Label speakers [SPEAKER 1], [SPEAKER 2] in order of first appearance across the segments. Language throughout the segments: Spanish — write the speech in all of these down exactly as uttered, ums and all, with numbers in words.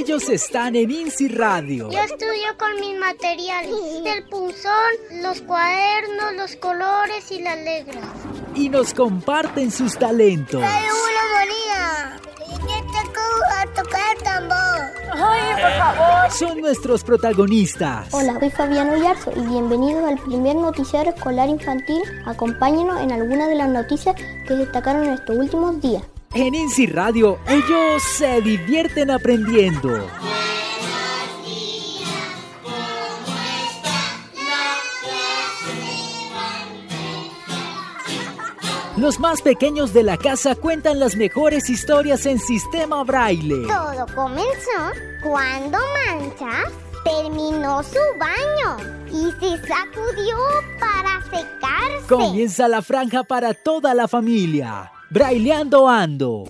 [SPEAKER 1] Ellos están en INSI Radio.
[SPEAKER 2] Yo estudio con mis materiales, el punzón, los cuadernos, los colores y las letras.
[SPEAKER 1] Y nos comparten sus talentos.
[SPEAKER 2] ¡Soy una monía! ¡Yo tengo a tocar el tambor!
[SPEAKER 3] ¡Ay, por favor!
[SPEAKER 1] Son nuestros protagonistas.
[SPEAKER 4] Hola, soy Fabiano Yarzo y bienvenidos al primer noticiario escolar infantil. Acompáñenos en algunas de las noticias que destacaron en estos últimos días.
[SPEAKER 1] En INSI Radio, ellos se divierten aprendiendo. Los más pequeños de la casa cuentan las mejores historias en sistema braille.
[SPEAKER 2] Todo comenzó cuando Mancha terminó su baño y se sacudió para secarse.
[SPEAKER 1] Comienza la franja para toda la familia. Braileando ando.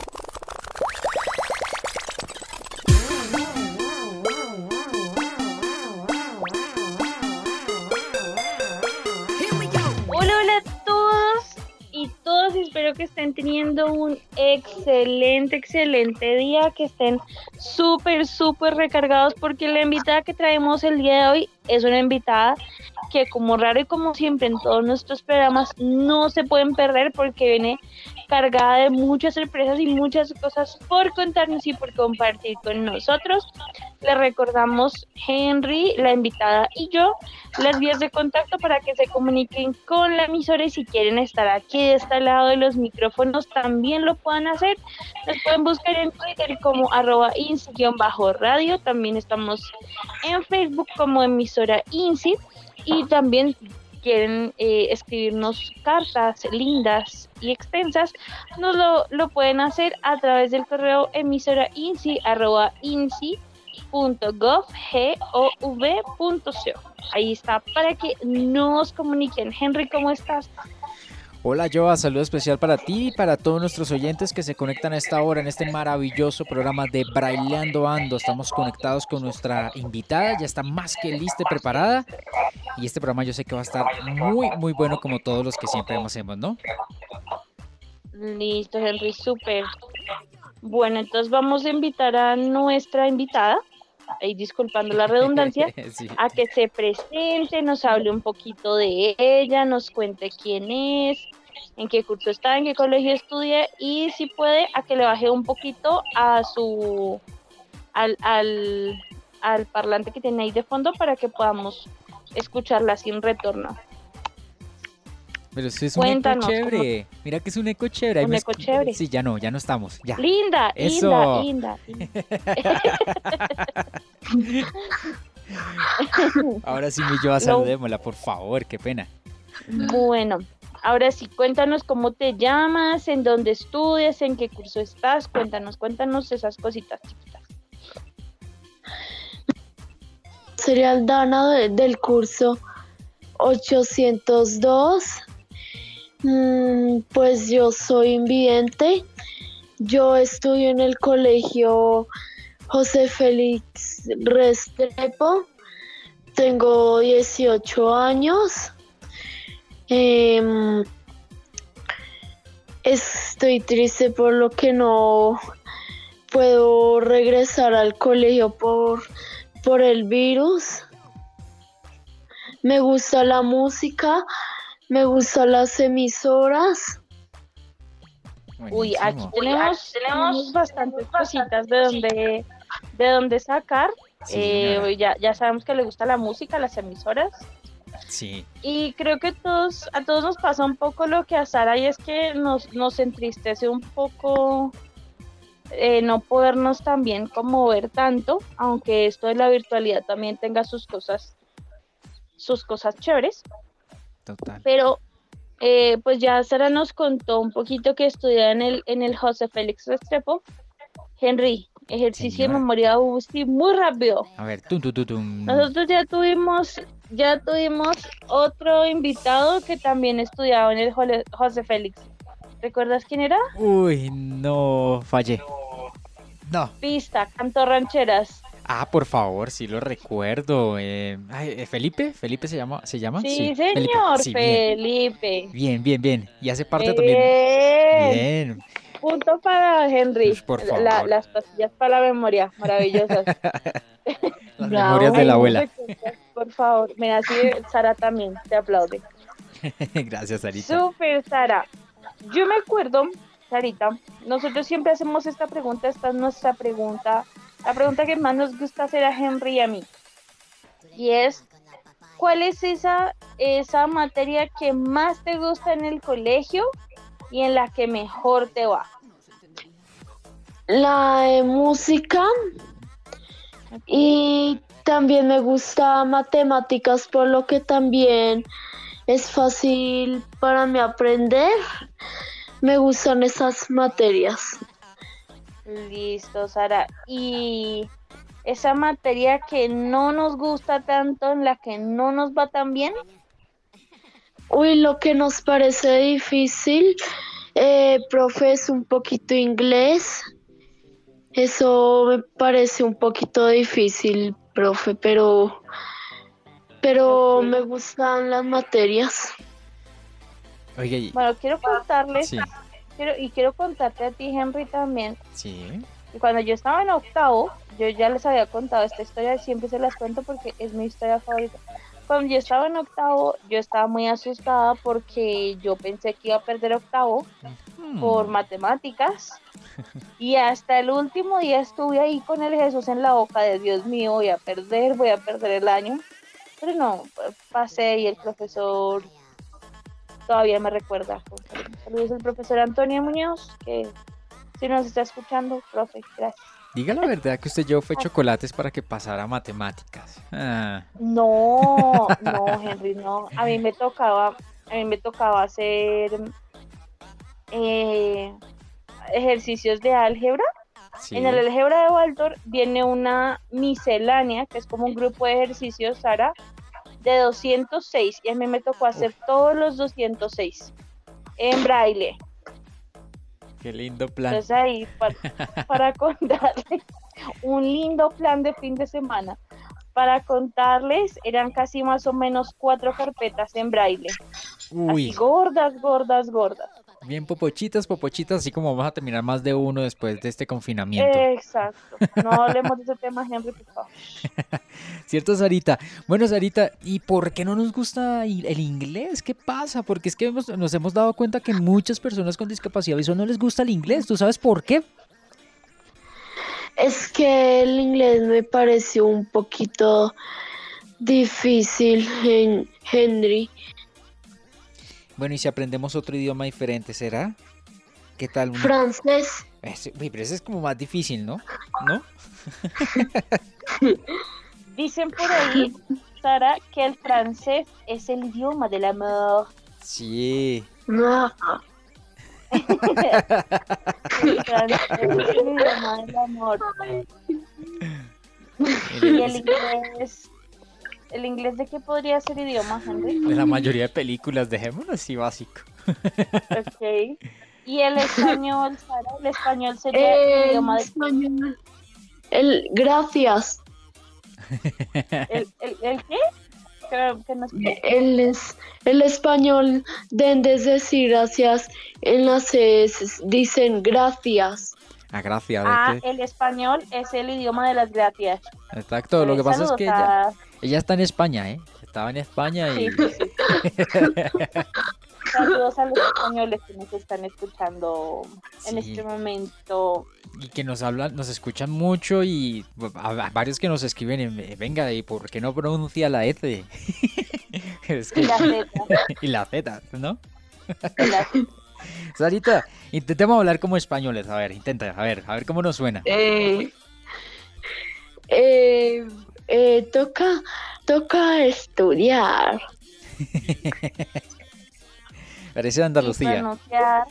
[SPEAKER 3] Hola, hola a todos y todos, espero que estén teniendo un excelente, excelente día, que estén súper, súper recargados, porque la invitada que traemos el día de hoy es una invitada que, como raro y como siempre en todos nuestros programas, no se pueden perder porque viene cargada de muchas sorpresas y muchas cosas por contarnos y por compartir con nosotros. Les recordamos, Henry, la invitada y yo, las vías de contacto para que se comuniquen con la emisora, y si quieren estar aquí de este lado de los micrófonos también lo puedan hacer. Nos pueden buscar en Twitter como arroba insi-radio, también estamos en Facebook como emisora INSI, y también quieren eh, escribirnos cartas lindas y extensas, nos lo, lo pueden hacer a través del correo emisora insi arroba insi punto gov punto co. Ahí está, para que nos comuniquen. Henry, ¿cómo estás?
[SPEAKER 5] Hola Joa, saludo especial para ti y para todos nuestros oyentes que se conectan a esta hora en este maravilloso programa de Braileando Ando. Estamos conectados con nuestra invitada, ya está más que lista y preparada, y este programa yo sé que va a estar muy muy bueno, como todos los que siempre hacemos, ¿no?
[SPEAKER 3] Listo, Henry, súper. Bueno, entonces vamos a invitar a nuestra invitada, y disculpando la redundancia, sí, a que se presente, nos hable un poquito de ella, nos cuente quién es, en qué curso está, en qué colegio estudia, y si puede, a que le baje un poquito a su al, al, al parlante que tiene ahí de fondo para que podamos escucharla sin retorno.
[SPEAKER 5] Pero eso es un
[SPEAKER 3] Cuéntanos,
[SPEAKER 5] eco chévere.
[SPEAKER 3] ¿cómo?
[SPEAKER 5] Mira que es un eco chévere. Ahí
[SPEAKER 3] Un
[SPEAKER 5] me
[SPEAKER 3] eco
[SPEAKER 5] escu-
[SPEAKER 3] chévere.
[SPEAKER 5] Sí, ya no, ya no estamos. Ya.
[SPEAKER 3] Linda,
[SPEAKER 5] Eso.
[SPEAKER 3] linda, linda.
[SPEAKER 5] Ahora sí, mi Joa, saludémosla, por favor, qué pena.
[SPEAKER 3] Bueno, ahora sí, cuéntanos cómo te llamas, en dónde estudias, en qué curso estás. Cuéntanos, cuéntanos esas cositas chiquitas.
[SPEAKER 6] Sería Aldana de- del curso ochocientos dos. Mm, pues yo soy invidente. Yo estudio en el colegio José Félix Restrepo. Tengo dieciocho años. Em, estoy triste por lo que no puedo regresar al colegio por, por el virus. Me gusta la música, me gustan las emisoras.
[SPEAKER 3] Uy,
[SPEAKER 5] Buenísimo.
[SPEAKER 3] aquí tenemos, tenemos bastantes cositas de donde, de donde sacar.
[SPEAKER 5] Sí,
[SPEAKER 3] Eh,
[SPEAKER 5] señora.
[SPEAKER 3] ya, ya sabemos que le gusta la música, las emisoras.
[SPEAKER 5] Sí,
[SPEAKER 3] Y creo que todos, a todos nos pasa un poco lo que a Sara, y es que nos, nos entristece un poco eh, no podernos también como ver tanto, aunque esto de la virtualidad también tenga sus cosas, sus cosas chéveres.
[SPEAKER 5] total.
[SPEAKER 3] Pero eh, pues ya Sara nos contó un poquito que estudia en el, en el José Félix Restrepo. Henry, ejercicio
[SPEAKER 5] Señora.
[SPEAKER 3] de memoria U C I muy rápido.
[SPEAKER 5] A ver, tum, tum, tum, tum.
[SPEAKER 3] Nosotros ya tuvimos, ya tuvimos otro invitado que también estudiaba en el Jole- José Félix. ¿Recuerdas quién era?
[SPEAKER 5] Uy, no, fallé. No.
[SPEAKER 3] Pista, cantó rancheras.
[SPEAKER 5] Ah, por favor, sí lo recuerdo. Eh, ay, eh, ¿Felipe? ¿Felipe se llama? ¿Se llama?
[SPEAKER 3] Sí,
[SPEAKER 5] Felipe.
[SPEAKER 3] señor,
[SPEAKER 5] Sí, bien.
[SPEAKER 3] Felipe.
[SPEAKER 5] Bien, bien, bien. Y hace parte
[SPEAKER 3] Bien.
[SPEAKER 5] también. Bien.
[SPEAKER 3] Punto para Henry.
[SPEAKER 5] Ush, por favor.
[SPEAKER 3] La- las pastillas para la memoria, maravillosas.
[SPEAKER 5] Las
[SPEAKER 6] Bravo.
[SPEAKER 5] memorias de la abuela.
[SPEAKER 3] Por favor, mira, así Sara también te aplaude.
[SPEAKER 5] Gracias, Sarita.
[SPEAKER 3] Súper, Sara. Yo me acuerdo, Sarita, nosotros siempre hacemos esta pregunta, esta es nuestra pregunta, la pregunta que más nos gusta hacer a Henry y a mí. Y es, ¿cuál es esa, esa materia que más te gusta en el colegio y en la que mejor te va?
[SPEAKER 6] La de música y también me gusta matemáticas, por lo que también es fácil para mí aprender. Me gustan esas materias.
[SPEAKER 3] Listo, Sara. Y esa materia que no nos gusta tanto, en la que no nos va tan bien.
[SPEAKER 6] Uy, lo que nos parece difícil, eh, profe, es un poquito inglés. Eso me parece un poquito difícil, profe, pero, pero
[SPEAKER 3] Ok.
[SPEAKER 6] me gustan las materias.
[SPEAKER 5] Oye, y-
[SPEAKER 3] Bueno, quiero contarles,
[SPEAKER 5] sí,
[SPEAKER 3] quiero, y quiero contarte a ti, Henry, también.
[SPEAKER 5] sí.
[SPEAKER 3] Y cuando yo estaba en octavo, yo ya les había contado esta historia, siempre se las cuento porque es mi historia favorita. Cuando yo estaba en octavo, yo estaba muy asustada porque yo pensé que iba a perder octavo
[SPEAKER 5] Hmm.
[SPEAKER 3] por matemáticas. Y hasta el último día estuve ahí con el Jesús en la boca de Dios mío, voy a perder, voy a perder el año. Pero no, pues, pasé y el profesor todavía me recuerda. Saludos al profesor Antonio Muñoz, que si nos está escuchando, profe, gracias.
[SPEAKER 5] Diga la verdad que usted llevó fue chocolates para que pasara matemáticas. Ah,
[SPEAKER 3] No, no, Henry, no. A mí me tocaba, a mí me tocaba hacer eh, ejercicios de álgebra.
[SPEAKER 5] sí.
[SPEAKER 3] En el álgebra de Waldorf viene una miscelánea, que es como un grupo de ejercicios, Sara, de doscientos seis. Y a mí me tocó hacer todos los doscientos seis en braille.
[SPEAKER 5] Qué lindo plan.
[SPEAKER 3] Entonces ahí, para, para contarles, un lindo plan de fin de semana. Para contarles, eran casi más o menos cuatro carpetas en braille.
[SPEAKER 5] Uy,
[SPEAKER 3] Así gordas, gordas, gordas.
[SPEAKER 5] bien popochitas, popochitas, así como vamos a terminar más de uno después de este confinamiento.
[SPEAKER 3] Exacto. No hablemos de ese tema, Henry, por favor.
[SPEAKER 5] ¿Cierto, Sarita? Bueno, Sarita, ¿y por qué no nos gusta i- el inglés? ¿Qué pasa? Porque es que hemos- nos hemos dado cuenta que muchas personas con discapacidad visual no les gusta el inglés. ¿Tú sabes por qué?
[SPEAKER 6] Es que el inglés me pareció un poquito difícil, Hen- Henry.
[SPEAKER 5] Bueno, y si aprendemos otro idioma diferente, ¿será? ¿Qué tal? un-
[SPEAKER 6] Francés.
[SPEAKER 5] Ese- uy, pero ese es como más difícil, ¿no? ¿No?
[SPEAKER 3] Dicen por ahí, Sara, que el francés es el idioma del amor.
[SPEAKER 5] Sí.
[SPEAKER 6] No.
[SPEAKER 3] El francés es el idioma del amor. Y
[SPEAKER 5] El-
[SPEAKER 3] el inglés, ¿el inglés de qué podría ser idioma, Henry?
[SPEAKER 5] de la mayoría de películas, dejémoslo así básico.
[SPEAKER 3] Ok. Y el español, Sara, el español sería el
[SPEAKER 6] El
[SPEAKER 3] idioma de...
[SPEAKER 6] español. El gracias.
[SPEAKER 3] ¿El, el, el qué? Creo que no es...
[SPEAKER 6] El, es, el español debes decir gracias. En las S dicen gracias.
[SPEAKER 5] Ah, gracias.
[SPEAKER 3] Ah,
[SPEAKER 5] este-
[SPEAKER 3] el español es el idioma de las gracias.
[SPEAKER 5] Exacto, lo que pasa es
[SPEAKER 3] Saludos
[SPEAKER 5] que ella,
[SPEAKER 3] a-
[SPEAKER 5] ella está en España, ¿eh? Estaba en España y...
[SPEAKER 3] Sí, sí, sí. Saludos a los españoles que nos están escuchando en
[SPEAKER 5] Sí.
[SPEAKER 3] este momento.
[SPEAKER 5] y que nos hablan, nos escuchan mucho y a, a varios que nos escriben, eh, venga, ¿y por qué no pronuncia la S? Es que-
[SPEAKER 3] Y la Z.
[SPEAKER 5] y la Z, ¿no?
[SPEAKER 3] y la-
[SPEAKER 5] Sarita, intentemos hablar como españoles, a ver, intenta, a ver, a ver cómo nos suena.
[SPEAKER 6] Eh, eh, eh, toca, toca estudiar.
[SPEAKER 5] Parece
[SPEAKER 3] y
[SPEAKER 5] Andalucía.
[SPEAKER 3] pronunciar.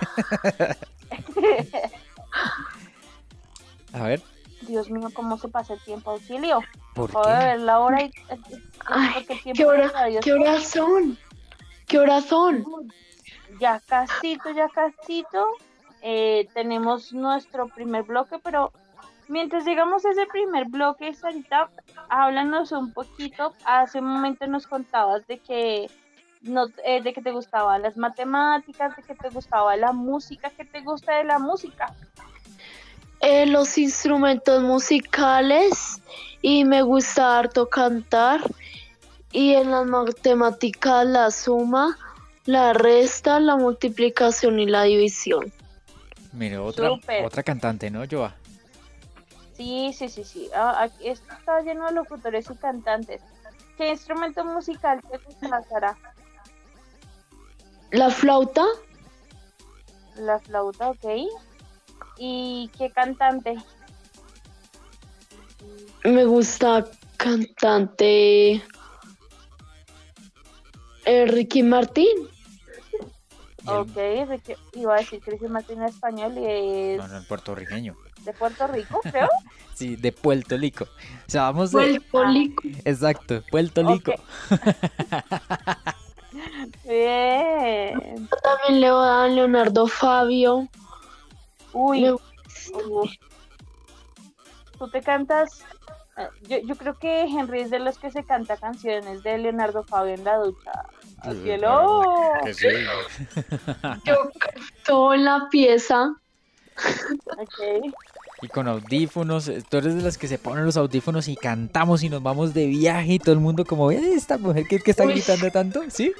[SPEAKER 5] A ver,
[SPEAKER 3] Dios mío, cómo se pasa el tiempo, auxilio.
[SPEAKER 5] ¿por
[SPEAKER 3] Acabo de
[SPEAKER 5] qué?
[SPEAKER 3] ver la hora y...
[SPEAKER 6] Ay,
[SPEAKER 3] porque el tiempo
[SPEAKER 6] ¿Qué hora,
[SPEAKER 3] de radio
[SPEAKER 6] qué horas son? ¿Qué horas son?
[SPEAKER 3] Ya casito, ya casito. Eh, tenemos nuestro primer bloque, pero mientras llegamos a ese primer bloque, Sarita, háblanos un poquito. Hace un momento nos contabas de que no, eh, de que te gustaban las matemáticas, de que te gustaba la música, ¿qué te gusta de la música?
[SPEAKER 6] Eh, los instrumentos musicales y me gusta harto cantar. Y en las matemáticas la suma, la resta, la multiplicación y la división.
[SPEAKER 5] Mire, otra,
[SPEAKER 3] Súper.
[SPEAKER 5] otra cantante, ¿no, Joa?
[SPEAKER 3] Sí, sí, sí, sí. Ah, aquí esto está lleno de locutores y cantantes. ¿Qué instrumento musical te gusta, Sara?
[SPEAKER 6] La flauta,
[SPEAKER 3] La flauta, ok. ¿Y qué cantante?
[SPEAKER 6] me gusta cantante eh, Ricky Martin.
[SPEAKER 5] Y el-
[SPEAKER 3] Ok, Ricky- iba a decir Cristian Martín en español y es
[SPEAKER 5] No, no, el puertorriqueño.
[SPEAKER 3] de Puerto Rico, creo.
[SPEAKER 5] Sí, de Puerto Rico. O sea, vamos de...
[SPEAKER 6] Puerto Rico.
[SPEAKER 5] Exacto, Puerto Rico.
[SPEAKER 3] Bien.
[SPEAKER 6] También le voy a dar Leonardo Fabio.
[SPEAKER 3] Uy,
[SPEAKER 6] Me-
[SPEAKER 3] uf. Tú te cantas. eh, Yo, yo creo que Henry es de los que se canta canciones de Leonardo Fabio en la ducha. ¡Al cielo!
[SPEAKER 5] Que sí.
[SPEAKER 6] Yo canto la pieza.
[SPEAKER 3] Ok.
[SPEAKER 5] Y con audífonos, eh, tú eres de las que se ponen los audífonos y cantamos y nos vamos de viaje y todo el mundo como, "Eh, esta mujer que, que está
[SPEAKER 6] Uy.
[SPEAKER 5] gritando tanto", ¿sí?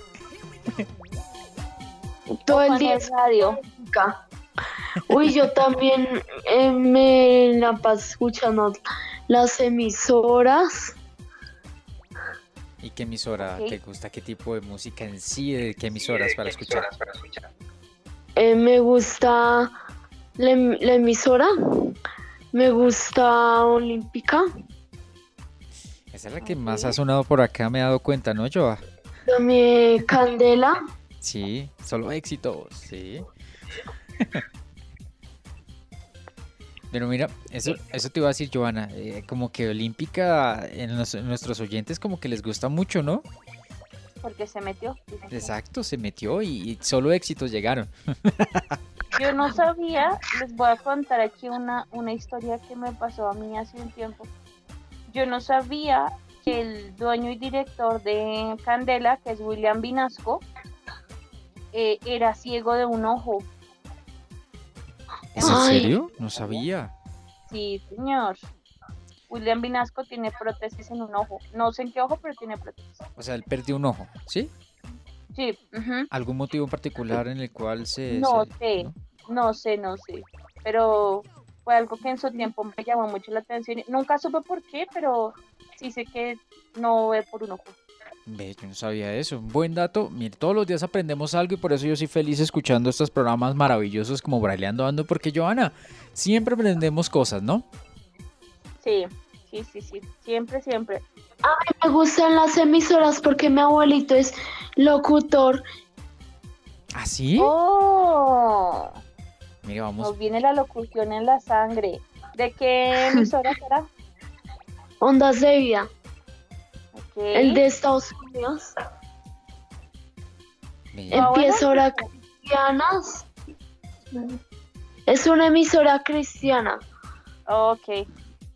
[SPEAKER 6] Todo el
[SPEAKER 3] Con
[SPEAKER 6] día
[SPEAKER 3] el radio.
[SPEAKER 6] música. Uy, yo también eh, me la paso escuchando las emisoras.
[SPEAKER 5] ¿Y qué emisora
[SPEAKER 3] Ok.
[SPEAKER 5] te gusta? ¿Qué tipo de música en sí? ¿De qué emisoras para escuchar?
[SPEAKER 6] Eh, me gusta la, em- la emisora. Me gusta Olímpica.
[SPEAKER 5] Esa es la que más ha sonado por acá, me he dado cuenta, ¿no, Joa?
[SPEAKER 6] También Candela.
[SPEAKER 5] Sí, solo éxitos, sí. Pero mira, eso, eso te iba a decir, Joana, eh, como que Olímpica en, los- en nuestros oyentes como que les gusta mucho, ¿no?
[SPEAKER 3] Porque se metió.
[SPEAKER 5] Exacto, se metió y, y solo éxitos llegaron.
[SPEAKER 3] Yo no sabía, les voy a contar aquí una, una historia que me pasó a mí hace un tiempo. Yo no sabía que el dueño y director de Candela, que es William Vinasco, eh, era ciego de un ojo.
[SPEAKER 5] ¿Es en
[SPEAKER 6] Ay.
[SPEAKER 5] serio? No sabía.
[SPEAKER 3] Sí, señor. William Vinasco tiene prótesis en un ojo. No sé en qué ojo, pero tiene prótesis.
[SPEAKER 5] O sea, él perdió un ojo, ¿sí?
[SPEAKER 3] Sí, ujú.
[SPEAKER 5] ¿Algún motivo en particular en el cual se...
[SPEAKER 3] No
[SPEAKER 5] se-
[SPEAKER 3] sé,
[SPEAKER 5] ¿no?
[SPEAKER 3] no sé, no sé. Pero fue algo que en su tiempo me llamó mucho la atención. Nunca supe por qué, pero sí sé que no ve por un ojo.
[SPEAKER 5] Ve, yo no sabía eso. Un buen dato. Mire, todos los días aprendemos algo y por eso yo soy feliz escuchando estos programas maravillosos como Braileando Ando, porque Joana, siempre aprendemos cosas, ¿no?
[SPEAKER 3] Sí, sí, sí, sí. Siempre, siempre.
[SPEAKER 6] Me gustan las emisoras porque mi abuelito es locutor.
[SPEAKER 5] ¿Ah, sí?
[SPEAKER 3] ¡Oh!
[SPEAKER 5] Mire, vamos.
[SPEAKER 3] Nos viene la locución en la sangre. ¿De qué emisora será?
[SPEAKER 6] Ondas de vida.
[SPEAKER 3] Ok.
[SPEAKER 6] El de Estados Unidos.
[SPEAKER 5] Ve,
[SPEAKER 3] Ah, bueno.
[SPEAKER 6] Emisora cristianas. Es una emisora cristiana.
[SPEAKER 3] Ok.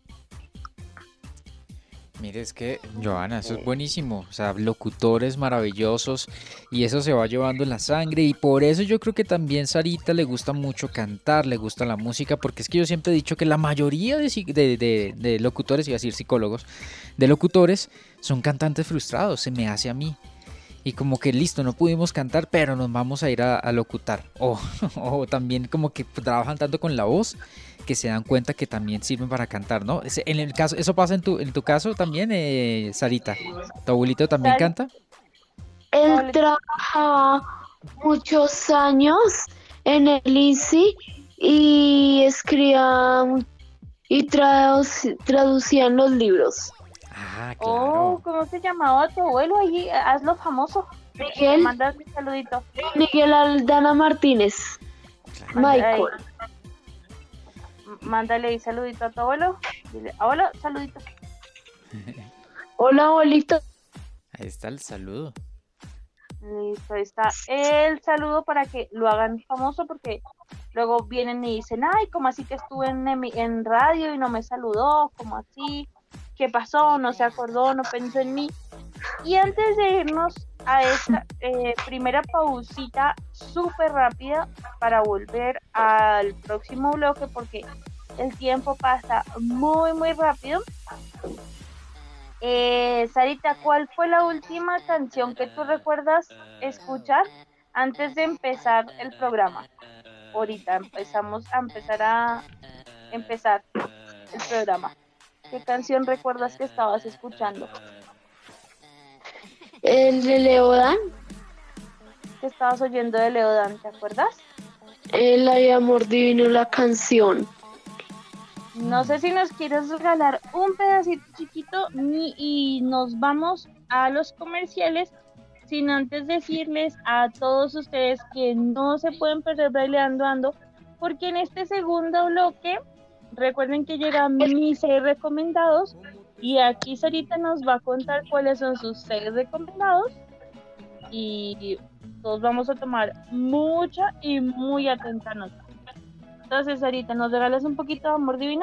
[SPEAKER 5] Mire, es que, Joana, eso es buenísimo. O sea, locutores maravillosos y eso se va llevando en la sangre y por eso yo creo que también Sarita le gusta mucho cantar, le gusta la música, porque es que yo siempre he dicho que la mayoría de, psi- de, de- de locutores, iba a decir psicólogos, de locutores son cantantes frustrados, se me hace a mí. Y como que listo, no pudimos cantar, pero nos vamos a ir a, a locutar. O, o también como que trabajan tanto con la voz que se dan cuenta que también sirven para cantar, ¿no? Ese- En el caso, ¿eso pasa en tu, en tu caso también, eh, Sarita? ¿Tu abuelito también
[SPEAKER 3] Sari-
[SPEAKER 5] canta?
[SPEAKER 6] Él
[SPEAKER 3] Hola.
[SPEAKER 6] trabajaba muchos años en el I C I y escribía mu- y traduc- traducía los libros.
[SPEAKER 5] Ah,
[SPEAKER 3] Oh,
[SPEAKER 5] claro.
[SPEAKER 3] ¿cómo se llamaba tu abuelo? Allí, hazlo famoso.
[SPEAKER 6] Miguel,
[SPEAKER 3] Mándale un saludito.
[SPEAKER 6] Miguel Aldana Martínez.
[SPEAKER 5] claro.
[SPEAKER 6] Michael.
[SPEAKER 3] M- Mándale ahí saludito a tu abuelo. Dile, abuelo, saludito.
[SPEAKER 6] Hola, abuelito.
[SPEAKER 5] Ahí está el saludo.
[SPEAKER 3] Listo, ahí está el saludo para que lo hagan famoso porque luego vienen y dicen, ay, ¿cómo así que estuve en, emi- en radio y no me saludó? ¿Cómo así? ¿Qué pasó? No se acordó, no pensó en mí. Y antes de irnos a esta eh, primera pausita súper rápida para volver al próximo bloque porque el tiempo pasa muy muy rápido. Eh, Sarita, ¿cuál fue la última canción que tú recuerdas escuchar antes de empezar el programa? Ahorita empezamos a empezar a empezar el programa. ¿Qué canción recuerdas que estabas escuchando?
[SPEAKER 6] El de Leodán.
[SPEAKER 3] ¿Qué estabas oyendo de Leodán? ¿Te acuerdas?
[SPEAKER 6] El Ay Amor Divino, la canción.
[SPEAKER 3] No sé si nos quieres regalar un pedacito chiquito ni, y nos vamos a los comerciales, sin antes decirles a todos ustedes que no se pueden perder Braileando Ando, porque en este segundo bloque, recuerden que llegan mis seis recomendados, y aquí Sarita nos va a contar cuáles son sus seis recomendados, y todos vamos a tomar mucha y muy atenta nota. Entonces, Sarita, ¿nos regalas un poquito de amor divino?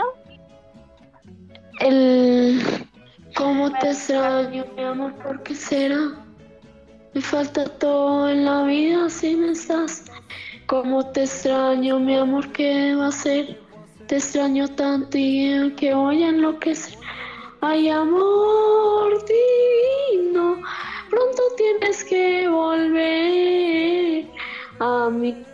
[SPEAKER 6] El ¿Cómo te extraño, mi amor? ¿Por qué será? Me falta todo en la vida si no estás. ¿Cómo te extraño, mi amor? ¿Qué va a ser? Te extraño tanto y que voy a enloquecer. Ay, amor divino, pronto tienes que volver a mí.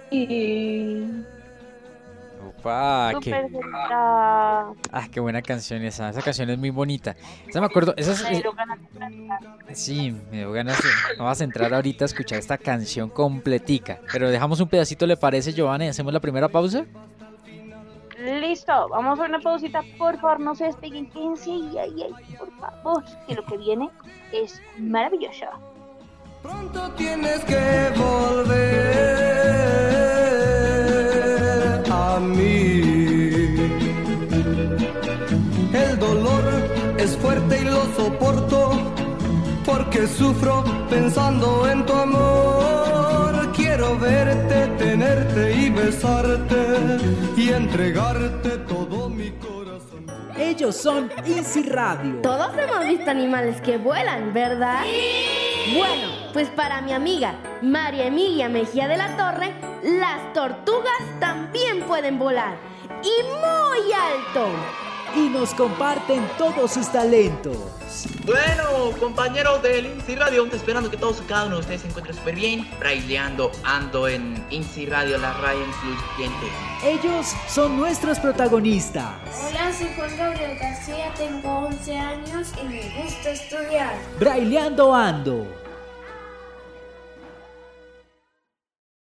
[SPEAKER 5] Opa, qué,
[SPEAKER 3] Súper bonita.
[SPEAKER 5] ah, qué buena canción esa. Esa canción es muy bonita. Esa me acuerdo. Esa es-
[SPEAKER 3] Me
[SPEAKER 5] es-
[SPEAKER 3] dio ganas de cantar.
[SPEAKER 5] sí, me dio ganas de. Vamos a entrar ahorita a escuchar esta canción completica. Pero dejamos un pedacito, ¿le parece, Giovanna? Y hacemos la primera pausa.
[SPEAKER 3] Listo, vamos a una pausita, por favor, no se despeguen, quédense ahí, ahí, ahí, por favor, que lo que viene es maravilloso.
[SPEAKER 7] Pronto tienes que volver a mí. El dolor es fuerte y lo soporto porque sufro pensando en tu amor. Quiero verte, tenerte y besarte y entregarte todo mi corazón.
[SPEAKER 1] Ellos son Easy Radio.
[SPEAKER 8] Todos hemos visto animales que vuelan, ¿verdad? Bueno, pues para mi amiga María Emilia Mejía de la Torre, las tortugas también pueden volar y muy alto.
[SPEAKER 1] Y nos comparten todos sus talentos.
[SPEAKER 9] Bueno, compañeros del INSI Radio, esperando que todos y cada uno de ustedes se encuentren súper bien. Braileando Ando en INSI Radio, la radio incluyente.
[SPEAKER 1] Ellos son nuestros protagonistas.
[SPEAKER 10] Hola, soy Juan Gabriel García, tengo once años y me gusta estudiar.
[SPEAKER 1] Braileando Ando.